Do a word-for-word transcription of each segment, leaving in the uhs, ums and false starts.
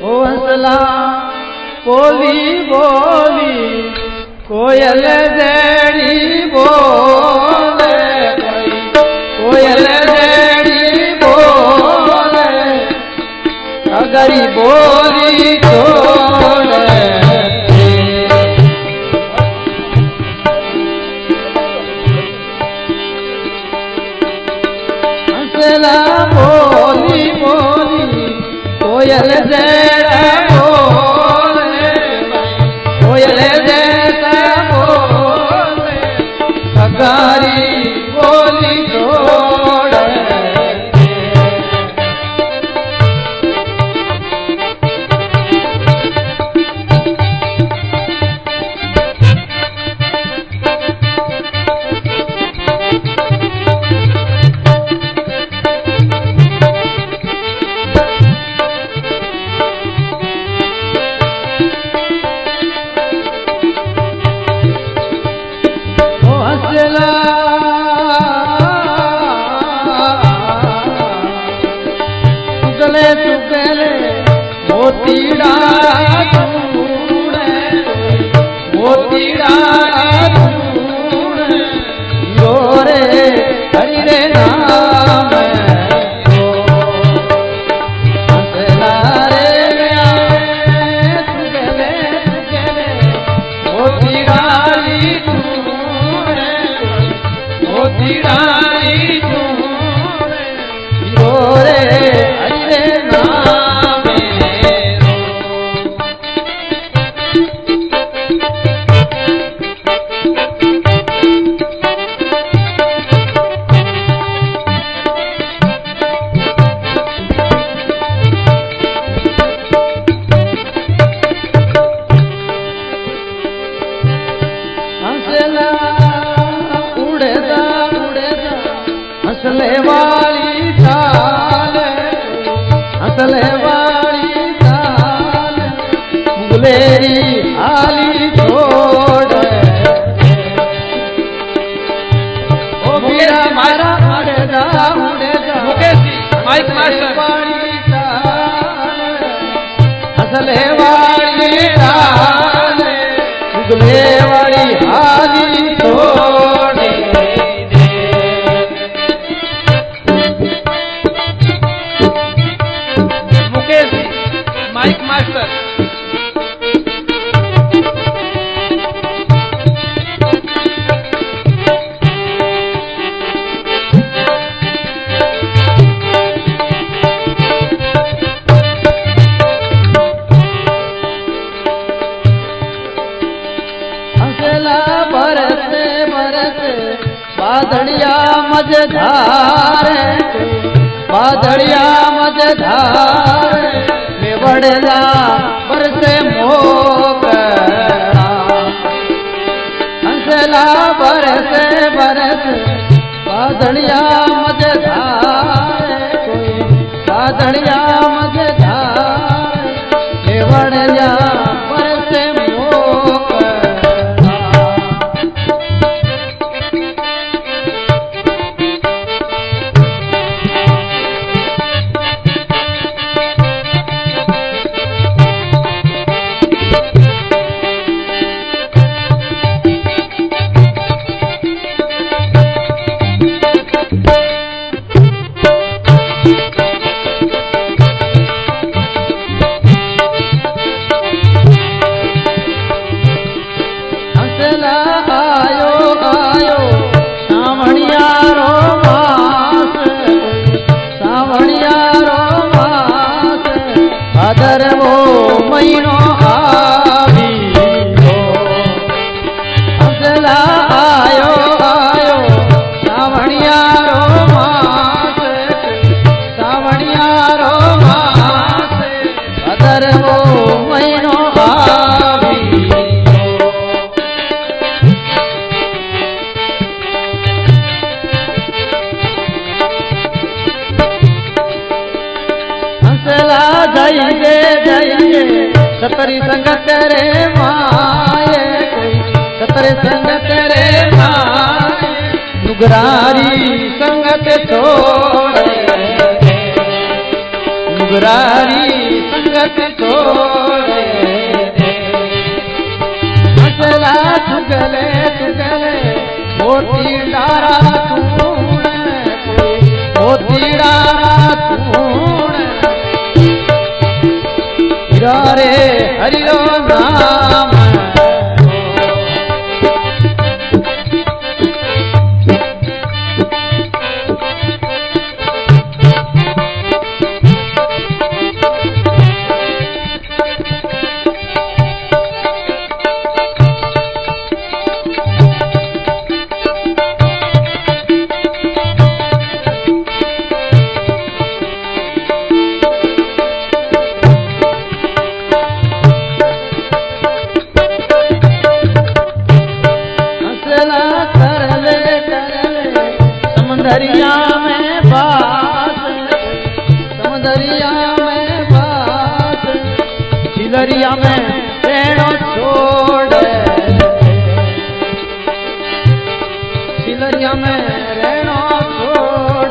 ओ हंसला बोली बोली कोयल जड़ी बोले कोयल जड़ी बोले अगरी बोली छोड़े हंसला बोली बोली कोयल जड़ा बोले कोयल जैसा बोले अगारी बोली छोड़े तुगले तुगले मोतीड़ा चूड़े मोतीड़ा चूड़े गोरे हरि रे नाम हंसला रे तुगले तुगले मोतीड़ा चूड़े मोतीड़ा चूड़े गोरे हंसले वाली चाल हंसले वाली चाल मुगलेरी हाली छोड़ ओ मेरा मारा उड़े जा उड़े जा मुकेश जी माइक मास्टर वाली चाल हंसले वाली चाल मुगले वाली हाली छोड़ माइक मास्टर हंसला बरसे बरसे बादलिया मझधार बादलिया मझधार बड़ला बरसे मोकरा हंसला बरसे बरस बादलिया मझधार बादलिया मझधार बड़ला बरसे मोकरा वो महीनो आवी हंसला आयो आयो सावणिया रो मास सावणिया रो मास अदर वो महीनो आवी हंसला जाइए जाइए सतरी संगत रे माए सतरे संगत रे माए नुगरारी संगत छोड़ दुबरारी संगत छोड़े हंसला चुगले चुगले मोती डारा तूण मोती डारा तूण हीरा रे हरियो नाम समंदरिया में बास समंदरिया में बास सिलरिया में रेणो छोड़ सिलरिया में रेणो छोड़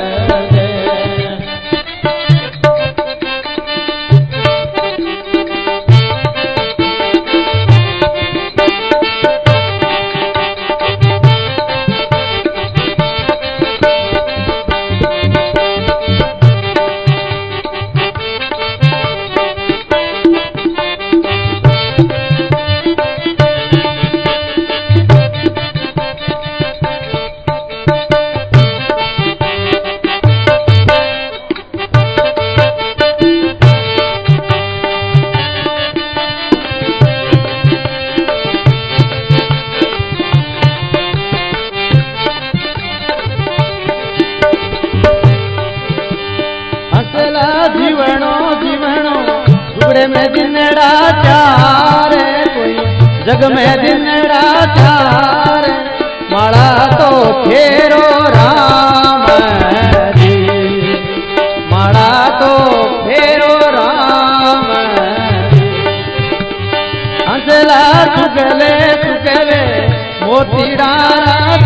जीवनो जीवनो टुकड़े में दिनड़ा चार कोई जग में दिनड़ा चार माड़ा तो फेरो राम जी माड़ा तो फेरो राम हंसला चुगले चुगले मोती डारा